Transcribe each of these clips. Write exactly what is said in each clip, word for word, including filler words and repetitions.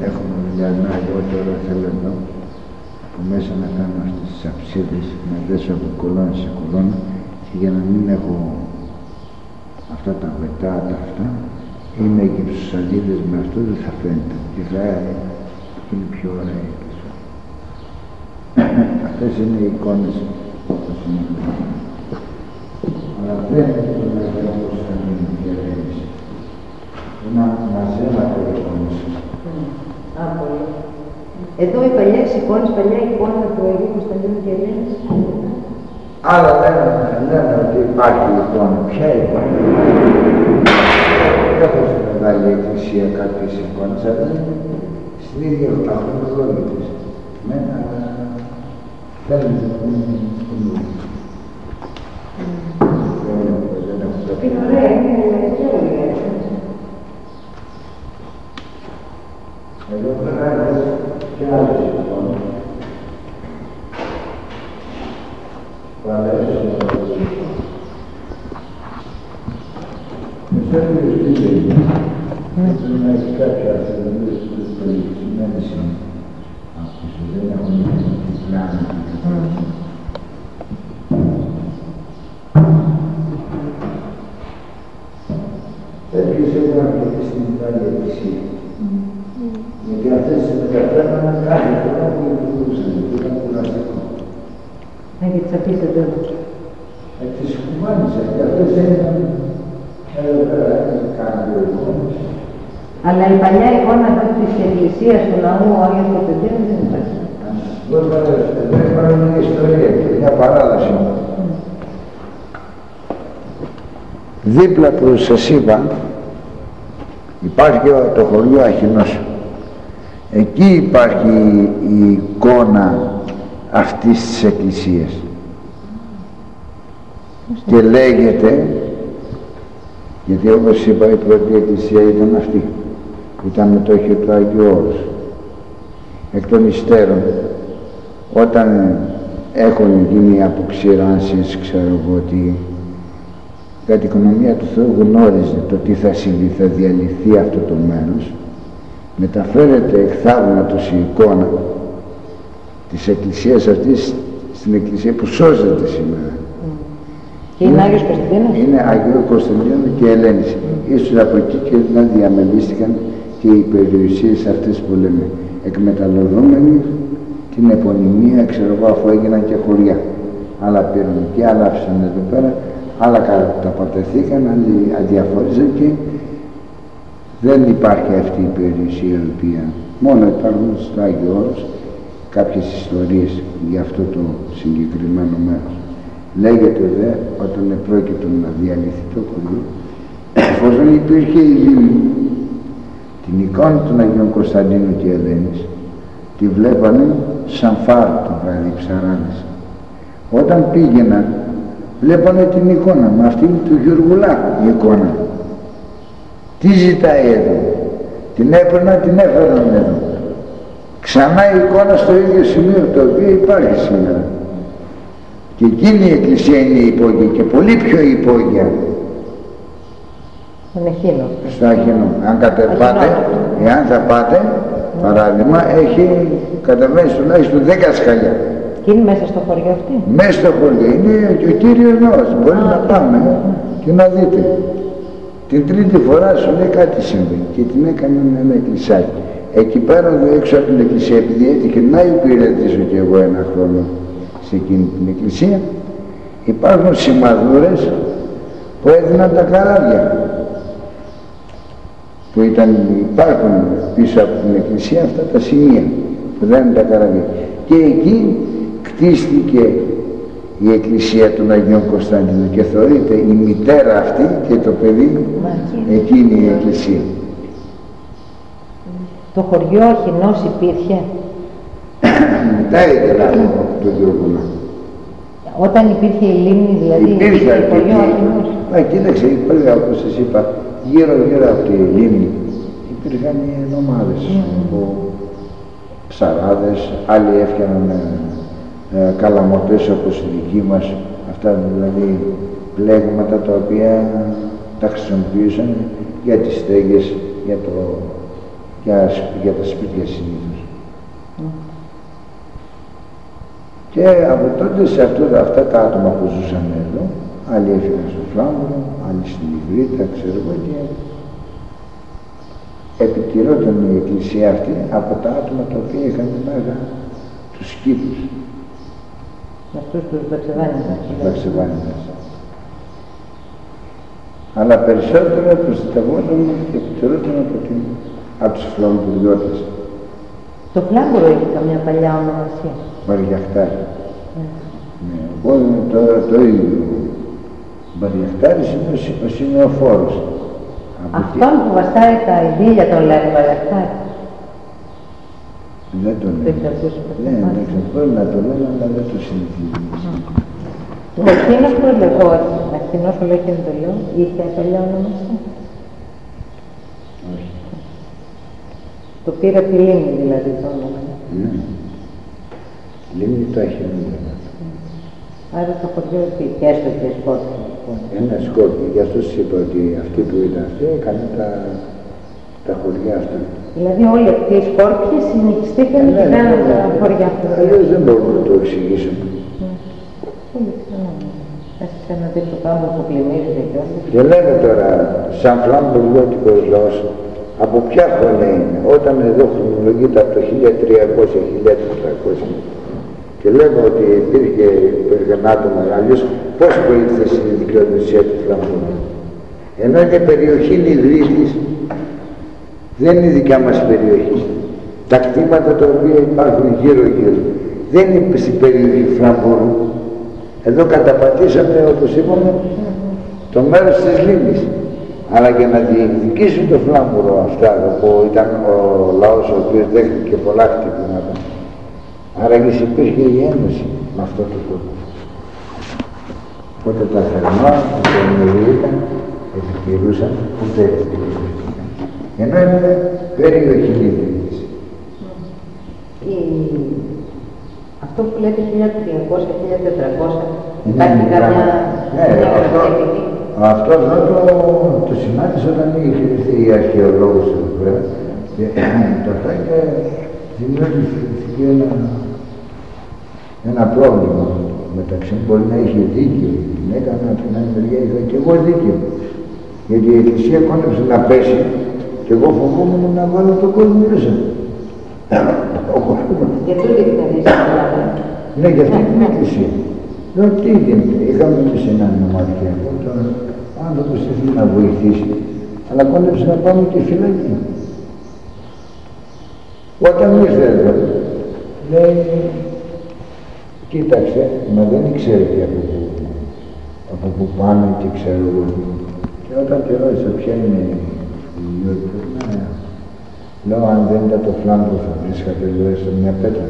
έχουμε δουλειά, να εγώ τώρα θέλω εδώ από μέσα να κάνω αυτές τις αψίδες, να δέσω από κολόνα σε κολόνα και για να μην έχω αυτά τα βετάτα αυτά είναι και στους σαλίδες με αυτό δεν θα φαίνεται και θα είναι πιο ωραία. Αυτές είναι οι εικόνες που συνεχίζουν. Αλλά δεν είναι το μεγάλο όπως θα γίνει η ερώτηση. Ένα μαζέματα εικόνες. Α, πολύ. Εδώ οι παλιές εικόνες, παλιά εικόνα του Αγίου Κωνσταντίνου και Ελένης. Άλλα λένε ότι υπάρχει εικόνα. Ποια εικόνα? Έχω στη Μεγάλη Εκκλησία κάποιες εικόνες, αλλά στην ίδια χρονολόγια της. Μένα θέλετε να μην είναι είναι ωραία, είναι ωραία. Εδώ πέρα και άλλες εικόνες. Παλές Μεσαίριος τι λέει, έτσι να έχει κάποια αθελονίες που περιορισμένες είναι. Αυτούς δεν έχουν την πλάνη. Τέτοιες έχουν αρκετή στην Μεγάλη Εκκλησία. Γιατί αυτές τις μετατρέπαναν κάθε φορά που λειτουργούσαν, που ήταν κουραστικό. Να και τις αφήσετε εδώ. Ε, τις κουμάνισαν και αυτές έγιναν εδώ πέρα, κάνουν δύο εικόνες. Αλλά η παλιά εικόνα της Εκκλησίας του Ναού ο Άγιος Κωνσταντίνος δεν υπάρχει. Δεν υπάρχει μια ιστορία και μια παράδοση. Δίπλα που σας είπα υπάρχει το χωριό Αχινός. Εκεί υπάρχει η εικόνα αυτής της εκκλησίας. Και λέγεται, γιατί όπως είπα η πρώτη εκκλησία ήταν αυτή, ήταν μετόχιο του Αγίου Όρους. Εκ των υστέρων, όταν έχουν γίνει αποξηράνσεις, ξέρω εγώ ότι κατά την οικονομία του Θεού γνώριζε το τι θα συμβεί, θα διαλυθεί αυτό το μέρος, μεταφέρεται εκθαύματος η εικόνα της εκκλησίας αυτής στην εκκλησία που σώζεται σήμερα. Και είναι Άγιος Κωνσταντίνος. Είναι Άγιο Κωνσταντίνο και Ελένης. Mm. Ίσως από εκεί και να διαμελίστηκαν και οι περιουσίες αυτές που λέμε, εκμεταλλευόμενοι την επωνυμία, ξέρω εγώ, αφού έγιναν και χωριά. Άλλα πήραν και άλλα άφησαν εδώ πέρα, άλλα καταπατεθήκαν, άλλοι αδιαφόρησαν και δεν υπάρχει αυτή η περιουσία η οποία μόνο υπάρχουν στο Άγιο Όρος κάποιες ιστορίες για αυτό το συγκεκριμένο μέρος. Λέγεται δε όταν επρόκειτο να διαλυθεί το χωριό, εφόσον υπήρχε η λίμνη, την εικόνα των Αγίων Κωνσταντίνου και Ελένης τη βλέπανε σαν φάρο το βράδυ οι ψαράδες. Όταν πήγαιναν βλέπανε την εικόνα, με αυτήν του Γιουργουλά η εικόνα. Τι ζητάει εδώ? Την έπαιρναν, την έφεραν εδώ. Ξανά η εικόνα στο ίδιο σημείο το οποίο υπάρχει σήμερα. Και εκείνη η εκκλησία είναι υπόγεια και πολύ πιο υπόγεια. Στον Αχίνο. Στο Αχίνο. Αν κατεβάτε, εάν θα πάτε, mm. παράδειγμα, έχει κατεβαίνει τουλάχιστον δέκα σκαλιά. Και είναι μέσα στο χωριό αυτή. Μέσα στο χωριό. Είναι και ο Κύριος Ναός. Μπορεί ah, να πάμε mm. και να δείτε. Την τρίτη φορά σου λέει κάτι συμβεί και την έκανε ένα εκκλησάκι. Εκεί πέρα έξω από την εκκλησία, επειδή έτυχε να υπηρετήσω κι εγώ ένα χρόνο σε εκείνη την εκκλησία, υπάρχουν σημαδούρες που έδιναν τα καράβια που ήταν, υπάρχουν πίσω από την εκκλησία αυτά τα σημεία που δίνουν τα καράβια και εκεί κτίστηκε η εκκλησία των Αγίων Κωνσταντίνου και θεωρείται η μητέρα αυτή και το παιδί εκείνη η εκκλησία. Το χωριό Αχινός υπήρχε? Μετά έγινε το Γιώργο. Όταν υπήρχε η λίμνη, δηλαδή υπήρχε το χωριό Αχινός. Μα κοίταξε, υπήρχε όπως σας είπα, γύρω γύρω από τη λίμνη υπήρχαν οι ομάδες mm. από ψαράδες, άλλοι έφτιαναν ε, καλαμωτές όπως οι δικοί μας, αυτά δηλαδή πλέγματα τα οποία τα χρησιμοποιούσαν για τις στέγες, για το για, για τα σπίτια συνήθως. Mm. Και από τότε σε αυτό, αυτά τα άτομα που ζούσαν εδώ, άλλοι έφυγαν στο Φλάμβουρο, άλλοι στην Ιγρήτα, ξέρω εγώ, και επιτυρώταν η εκκλησία αυτή από τα άτομα τα οποία είχαν μέσα τους κήπους. Με αυτούς τους Βαξεβάνιδες. Τους Βαξεβάνιδες. Αλλά περισσότερο προστατευόταν και επιτυρώταν από, την, από τους Φλαμβουριώτες. Το Φλάμβουρο είχε καμιά παλιά ονομασία. Βαριαχτάρι. Mm. Ναι, οπότε το, το ίδιο. Βαριαχτάρις είναι ο, ο σημειοφόρος. Αυτόν που βαστάει τα ειδήλια τον λένε Βαριαχτάρι. Δεν το λένε. Ναι, δεν ξέρω, μπορεί να το λένε, αλλά δεν το συνηθίζουν. Ο εκείνος που λέγω, ο εκείνος που λέγει το λέω, είχε παλιά ονομασία. Όχι. Το πήρα τη λίμνη δηλαδή το όνομα. Ναι. Η λίμνη το έχει νούμερο. Άρα το χωριό τι, και έστω και Σκόρπιο. Ένα Σκόρπιο, γι' αυτό σας είπα ότι αυτοί που ήταν αυτοί έκαναν τα, τα χωριά αυτά. Δηλαδή όλοι αυτοί οι Σκόρπιοι συνεχιστήκαν και κάναν τα χωριά αυτά. Αλλιώς δεν μπορούμε να το εξηγήσουμε. Πολύ ξανά. Έχει σε ένα τέτοιο κάμπο που πλημμύριζε και όλα. Και λέμε τώρα, σαν φλαμπουριώτικος λαός, από ποια χρόνια είναι, όταν εδώ χρονολογείται από το χίλια τριακόσια με χίλια τετρακόσια. Και λέμε ότι υπήρχε, υπήρχαν άτομα, αλλιώς πώς προήλθε στην δικαιοδοσία του Φλαμβούρου. Ενώ είναι περιοχή Ιδρύτης, δεν είναι η δικιά μας περιοχή. Τα κτήματα τα οποία υπάρχουν γύρω-γύρω δεν είναι στην περιοχή Φλαμβούρου. Εδώ καταπατήσαμε, όπως είπαμε, το μέρος της λίμνης. Αλλά για να διεκδικήσουν το Φλάμβουρο αυτά, που ήταν ο λαός ο οποίος δέχτηκε πολλά χτυπήματα, άραγες υπήρχε η ένωση με αυτό το κόσμο. Οπότε τα θερμά που το εννοείται επιχειρούσαν, ούτε επιχειρούσαν. Ενώ είναι περιοχή λίμνης. Αυτό που λέτε χίλια τριακόσια με χίλια τετρακόσια, υπάρχει καμιά γραφική. Αυτό εδώ το, το συνάντησα όταν είχε έρθει η αρχαιολόγος εδώ πέρα και αυτά και δημιουργήθηκε ένα, ένα πρόβλημα μεταξύ μου. Μπορεί να είχε δίκιο η γυναίκα, από την άλλη μεριά είχα και εγώ δίκιο. Γιατί η Εκκλησία κόντεψε να πέσει και εγώ φοβόμουν να βάλω τον κόσμο μέσα. Για τούτη την Εκκλησία. Ναι, για αυτή την Εκκλησία. Λέω τι γίνεται, είχαμε εμείς έναν νομαρχιακό, τον άνθρωπος ήθελε να βοηθήσει, αλλά κόντεψε να πάμε και φυλακή. Όταν ήρθε εδώ, λέει, κοίταξε, μα δεν ξέρει και από πού, από πού πάνε και ξέρω εγώ. Και όταν τη ρώτησα ποια είναι η ιδιότητα, ναι, λέω αν δεν ήταν το Φλάμβο θα βρίσκατε εδώ έστω μια πέτρα.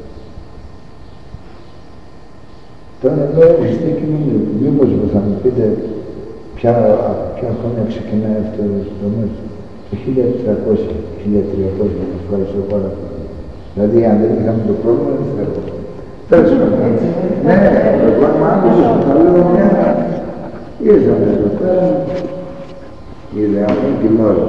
Τώρα εδώ έρχεστε και μου λέει, μήπως θα μου πείτε ποια, ποια χρόνια ξεκινάει αυτό το μέρος. Το χίλια τετρακόσια με χίλια τριακόσια, να ευχαριστώ πάρα πολύ. Δηλαδή αν δεν είχαμε το πρόβλημα δεν θα έρχομαι. Τέλος πάντων. Ναι, εγώ είμαι άκουσες που θα λέω μια, ήρθαμε εδώ πέρα, είδε αυτή την ώρα.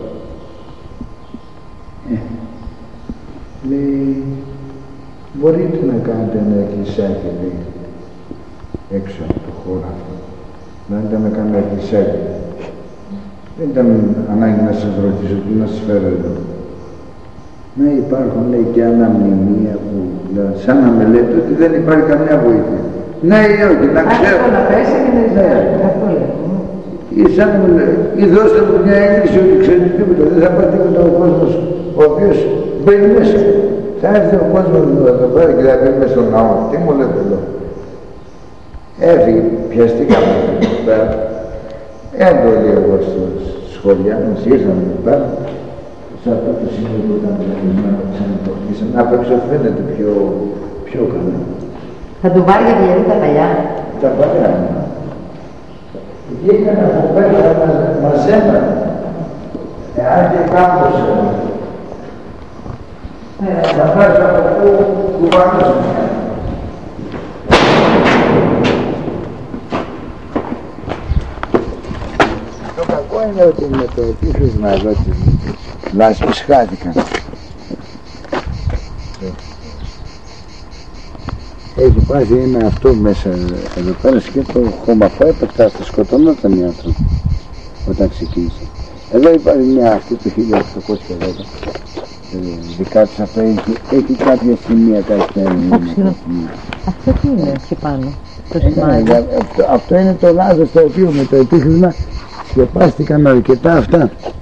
Λέει, μπορείτε να κάνετε ένα εκκλησάκι, λέει, έξω από το χώρο αυτό. Να ήταν να κάνω εκκλησάκι. Δεν ήταν ανάγκη να σας ρωτήσω τι να σας φέρω εδώ. Ναι, υπάρχουν, λέει, και άλλα μνημεία που λέω, σαν να με λέτε ότι δεν υπάρχει καμιά βοήθεια. Ναι ή όχι, να ξέρω. Αυτό να πέσει και δεν ξέρω. Αυτό λέω. Ή σαν να μου λέει, ή δώστε μου μια ένδειξη ότι ξέρετε τίποτα. Δεν θα πάει τίποτα ο κόσμος ο οποίος μπαίνει μέσα. Θα έρθει ο κόσμος εδώ πέρα και θα μπει μέσα στον ναό. Τι μου λέτε εδώ. Έφυγε, πιαστήκαμε εδώ πέρα. Έντολοι εγώ στο σχολιά μας, ήρθαμε εδώ πέρα. Σε αυτό το σημείο που ήταν να ξαναποκτήσαμε. Απ' έξω φαίνεται πιο, πιο καλά. Θα του βάλει δηλαδή τα παλιά. Τα παλιά. Βγήκαν από πέρα, μας έμεναν. Εάν και κάμπος θα πας από πού κουβάλωσαν. Το κακό είναι ότι με το επίχρησμα εδώ της λάσπης χάθηκαν. Έχει πάθει ένα αυτό μέσα εδώ πέρα και το χωμαφό έπεφτα, θα σκοτωνόταν οι άνθρωποι όταν ξεκίνησε. Εδώ υπάρχει μια αυτή το χίλια οκτακόσια δέκα. Δικά τους αυτό έχει, έχει κάποια σημεία, κάποια σημεία. Αυτό τι είναι εκεί πάνω, το ε, σημάδι? ναι, αυτό, αυτό είναι το λάθος το οποίο με το επίχρησμα σκεπάστηκαν αρκετά αυτά.